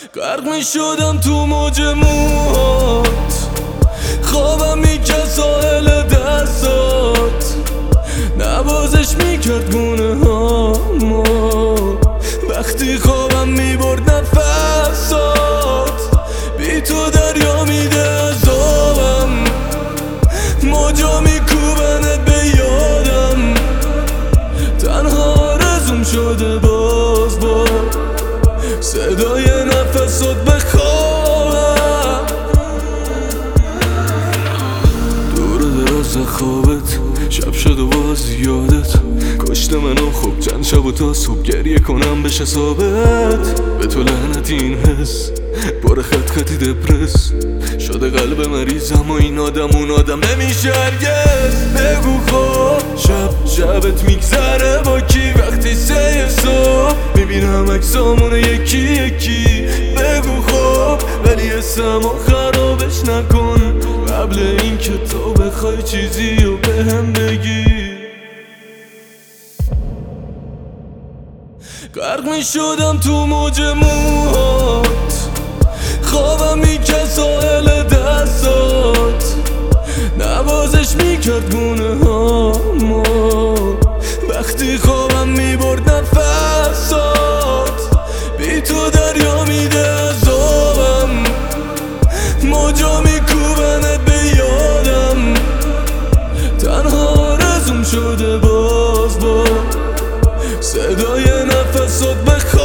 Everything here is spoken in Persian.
غرق می شدم تو موج موهات، خوابم میکرد ساحل دستات، نوازش میکرد گونه هامو وقتی خوابم میبرد نفسات. بی تو دریا میده عذابم، موجا میکوبنت به یادم، تنها آرزوم شده باز با صدای نفسات بخوابم. دور دراز خوابت شب شد و باز یادت کشته منو، خوب چند شب و تا صبح گریه کنم بشه ثابت. به تو لعنت این حس بار خط خطی دپرس شده قلب مریضم و این آدم اون آدم نمیشه هرگز. بگو خب شبت میگذره با کی وقتی 3 صبح میبینم عکسامون یکی یکی. بگو خب ولی اسمو خرابش نکن قبل این که تو بخوای چیزی رو بهم بگی. غرق می شدم تو موج موهات، خوابم میکرد ساحل دستات، نوازش میکرد گونه هامو وقتی خوابم میبرد نفسات. بی تو دریا میده عذابم، موجا میکوبنت به یادم، تنها آرزوم شده باز با صدای نفسات بخوابم.